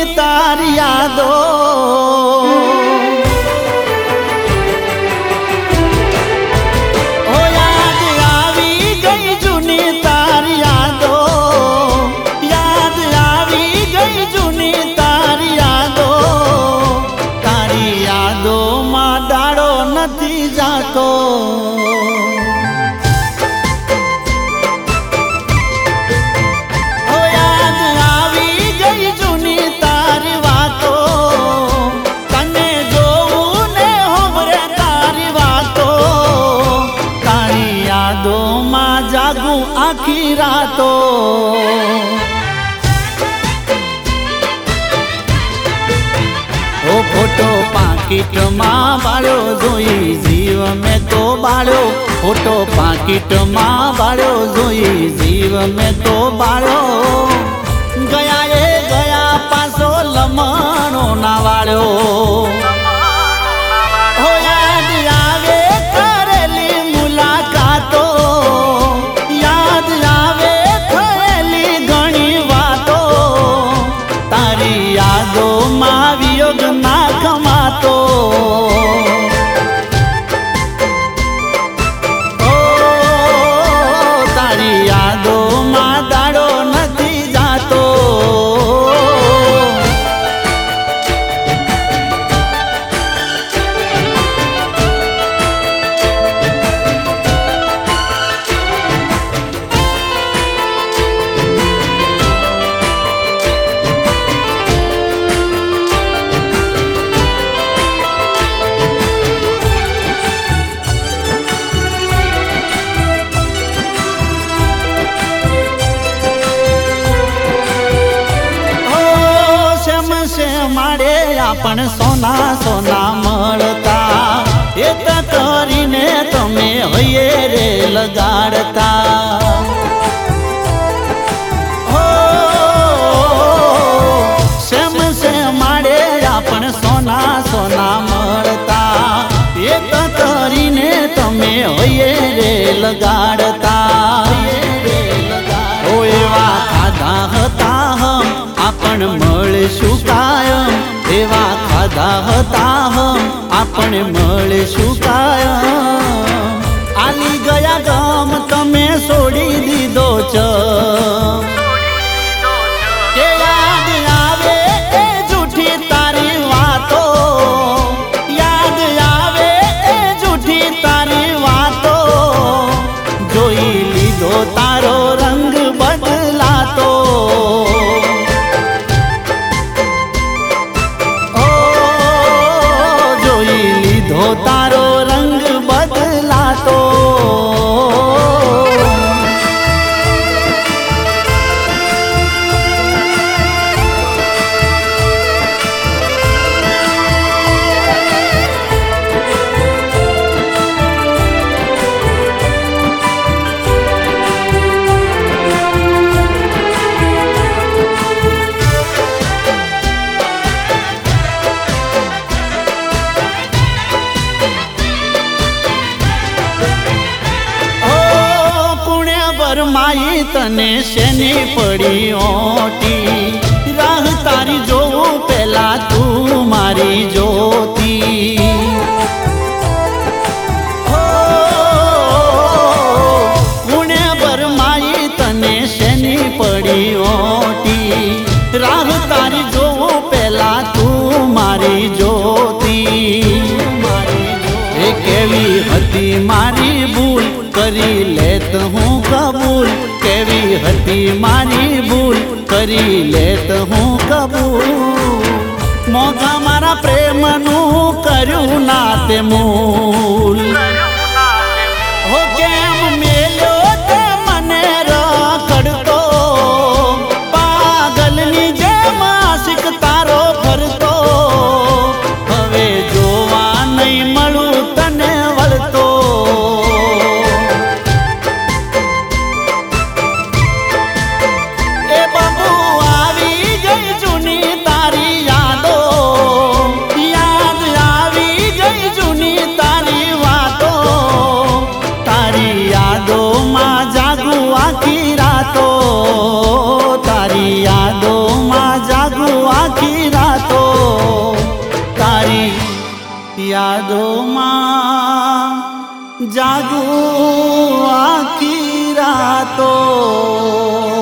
તારી યાદો ઓ યાદ આવી ગઈ જૂની તારી યાદો યાદ આવી ગઈ જૂની તારી યાદો તારી યાદોમાં દાડો નથી જાતો જાગું આખી રાતો ઓ ફોટો પાકીટમાં બાળ્યો જોઈ જીવ મેં તો બાળ્યો ફોટો પાકીટમાં બાળ્યો જોઈ જીવ મેં તો બાળ્યો ગયા એ ગયા પાછો લમણો ના વાળ્યો માડે આપણ સોના સોના મળતા એ કરીને તમે હૈયે રે લગાડતા હો સેમ સે માડે આપણ સોના સોના મળતા એ કરીને તમે હૈયે રે લગાડતા ઓ એવા ખાધા હતા હમ આપણ મળશું કાયમ એવા ખાધા હતા હમ આપણે મળશું કાયમ આલી ગયા ગમ તમે છોડી દીધો છે કે યાદ આવે એ જૂઠી તારી વાતો યાદ આવે એ જૂઠી તારી વાતો જોઈ લીધો તારો રંગ બદલાતો તારો રંગ બદલાતો માઈ તને શેની પડી ઓટી રાહ તારી જોઉં પેલા તું મારી જોતી પુણે બરમાઈ તને શેની પડી ઓટી રાહ તારી જોઉં પેલા તું મારી જોતી એ કેવી હતી મારી ભૂલ કરી લેત હું કબૂલ કેવી હતી મારી ભૂલ કરી લેત હું કબૂલ મોઘા મારા પ્રેમનું કર્યું ના તે મૂલ હો કેમ મેલ્યો તે મને રખડતો પાગલની જેમ આશિક તારો ફરતો હવે જોવા નહીં મળું તને વળતો યાદ આવી ગઈ જૂની તારી વાતો યાદોમાં જાગું આખી રાતો